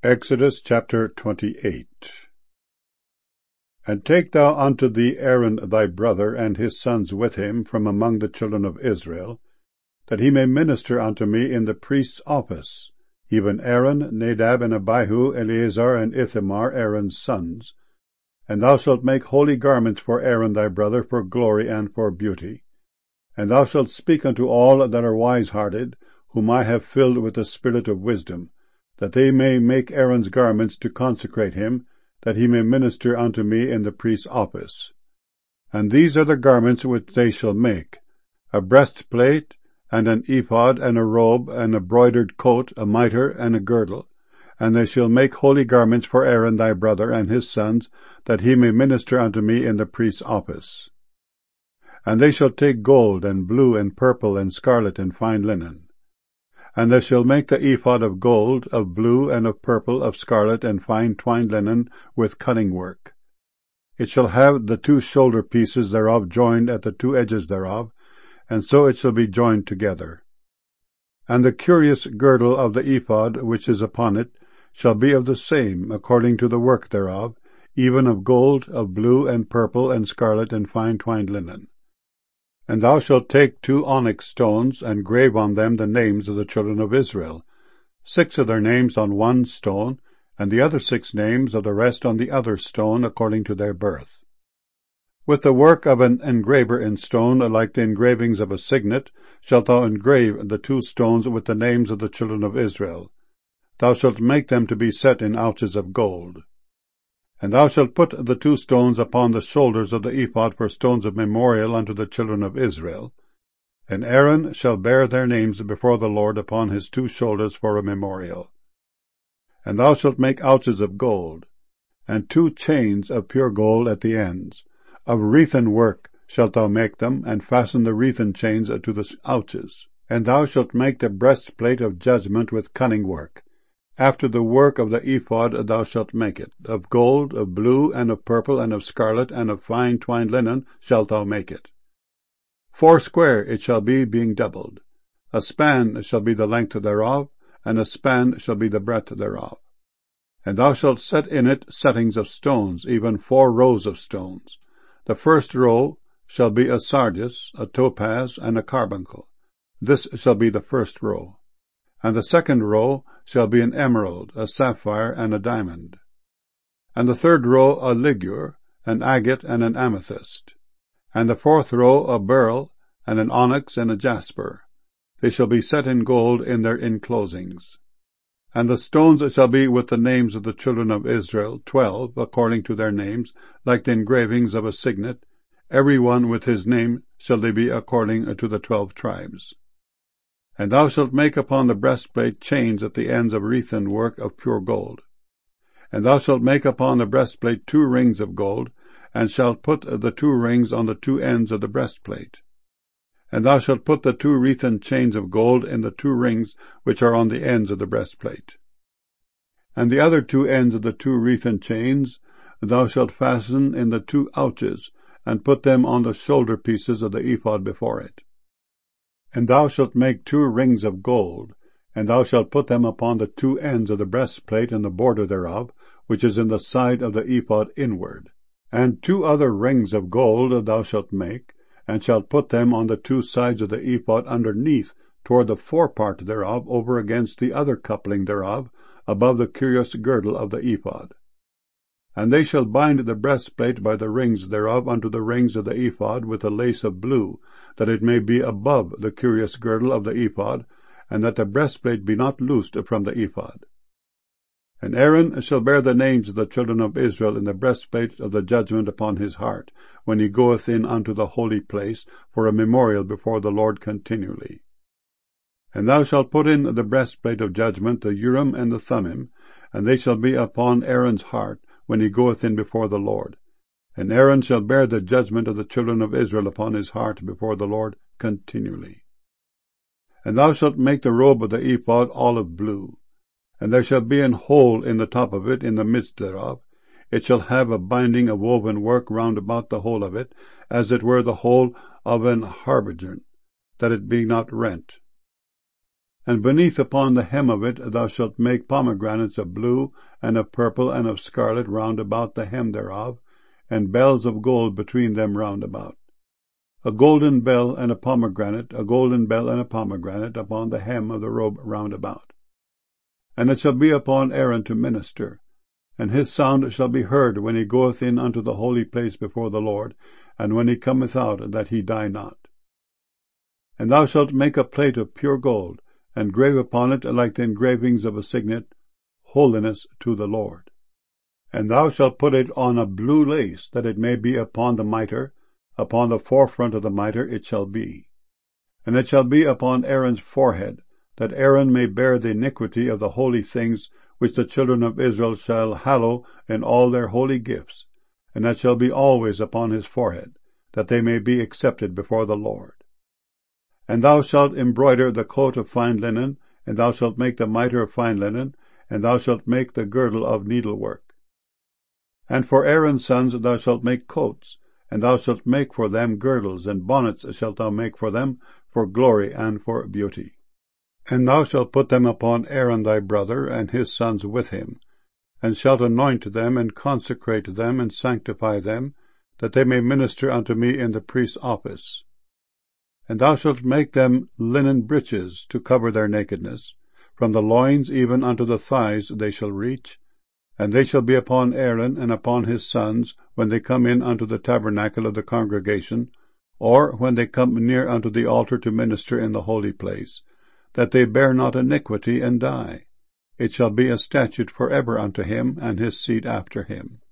Exodus chapter 28. And take thou unto thee Aaron thy brother, and his sons with him, from among the children of Israel, that he may minister unto me in the priest's office, even Aaron, Nadab, and Abihu, Eleazar, and Ithamar, Aaron's sons. And thou shalt make holy garments for Aaron thy brother, for glory and for beauty. And thou shalt speak unto all that are wise-hearted, whom I have filled with the spirit of wisdom, that they may make Aaron's garments to consecrate him, that he may minister unto me in the priest's office. And these are the garments which they shall make: a breastplate, and an ephod, and a robe, and a broidered coat, a mitre, and a girdle. And they shall make holy garments for Aaron thy brother and his sons, that he may minister unto me in the priest's office. And they shall take gold, and blue, and purple, and scarlet, and fine linen. And they shall make the ephod of gold, of blue, and of purple, of scarlet, and fine twined linen, with cutting work. It shall have the two shoulder pieces thereof joined at the two edges thereof, and so it shall be joined together. And the curious girdle of the ephod which is upon it shall be of the same, according to the work thereof, even of gold, of blue, and purple, and scarlet, and fine twined linen. And thou shalt take 2 onyx stones, and grave on them the names of the children of Israel, 6 of their names on one stone, and the other 6 names of the rest on the other stone, according to their birth. With the work of an engraver in stone, like the engravings of a signet, shalt thou engrave the 2 stones with the names of the children of Israel. Thou shalt make them to be set in ouches of gold. And thou shalt put the 2 stones upon the shoulders of the ephod for stones of memorial unto the children of Israel. And Aaron shall bear their names before the Lord upon his 2 shoulders for a memorial. And thou shalt make ouches of gold, and 2 chains of pure gold at the ends. Of wreathen work shalt thou make them, and fasten the wreathen chains to the ouches. And thou shalt make the breastplate of judgment with cunning work. After the work of the ephod thou shalt make it. Of gold, of blue, and of purple, and of scarlet, and of fine twined linen shalt thou make it. 4 square it shall be, being doubled. A span shall be the length thereof, and a span shall be the breadth thereof. And thou shalt set in it settings of stones, even 4 rows of stones. The first row shall be a sardius, a topaz, and a carbuncle. This shall be the first row. And the second row shall be an emerald, a sapphire, and a diamond. And the third row a ligure, an agate, and an amethyst. And the 4th row a beryl, and an onyx, and a jasper. They shall be set in gold in their inclosings. And the stones shall be with the names of the children of Israel, 12, according to their names, like the engravings of a signet. Every one with his name shall they be according to the 12 tribes. And thou shalt make upon the breastplate chains at the ends of wreathen work of pure gold. And thou shalt make upon the breastplate 2 rings of gold, and shalt put the 2 rings on the 2 ends of the breastplate. And thou shalt put the 2 wreathen chains of gold in the 2 rings which are on the ends of the breastplate. And the other 2 ends of the 2 wreathen chains thou shalt fasten in the 2 ouches, and put them on the shoulder pieces of the ephod before it. And thou shalt make 2 rings of gold, and thou shalt put them upon the 2 ends of the breastplate and the border thereof, which is in the side of the ephod inward. And 2 other rings of gold thou shalt make, and shalt put them on the 2 sides of the ephod underneath, toward the forepart thereof, over against the other coupling thereof, above the curious girdle of the ephod. And they shall bind the breastplate by the rings thereof unto the rings of the ephod with a lace of blue, that it may be above the curious girdle of the ephod, and that the breastplate be not loosed from the ephod. And Aaron shall bear the names of the children of Israel in the breastplate of the judgment upon his heart, when he goeth in unto the holy place, for a memorial before the Lord continually. And thou shalt put in the breastplate of judgment the Urim and the Thummim, and they shall be upon Aaron's heart, when he goeth in before the Lord. And Aaron shall bear the judgment of the children of Israel upon his heart before the Lord continually. And thou shalt make the robe of the ephod olive blue, and there shall be an hole in the top of it, in the midst thereof. It shall have a binding of woven work round about the whole of it, as it were the hole of an harbinger, that it be not rent. And beneath upon the hem of it thou shalt make pomegranates of blue, and of purple, and of scarlet round about the hem thereof, and bells of gold between them round about. A golden bell and a pomegranate, a golden bell and a pomegranate upon the hem of the robe round about. And it shall be upon Aaron to minister, and his sound shall be heard when he goeth in unto the holy place before the Lord, and when he cometh out, that he die not. And thou shalt make a plate of pure gold, and grave upon it, like the engravings of a signet, Holiness to the Lord. And thou shalt put it on a blue lace, that it may be upon the mitre, upon the forefront of the mitre it shall be. And it shall be upon Aaron's forehead, that Aaron may bear the iniquity of the holy things which the children of Israel shall hallow in all their holy gifts, and that shall be always upon his forehead, that they may be accepted before the Lord. And thou shalt embroider the coat of fine linen, and thou shalt make the mitre of fine linen, and thou shalt make the girdle of needlework. And for Aaron's sons thou shalt make coats, and thou shalt make for them girdles, and bonnets shalt thou make for them, for glory and for beauty. And thou shalt put them upon Aaron thy brother, and his sons with him, and shalt anoint them, and consecrate them, and sanctify them, that they may minister unto me in the priest's office. And thou shalt make them linen breeches to cover their nakedness. From the loins even unto the thighs they shall reach, and they shall be upon Aaron and upon his sons when they come in unto the tabernacle of the congregation, or when they come near unto the altar to minister in the holy place, that they bear not iniquity and die. It shall be a statute forever unto him and his seed after him.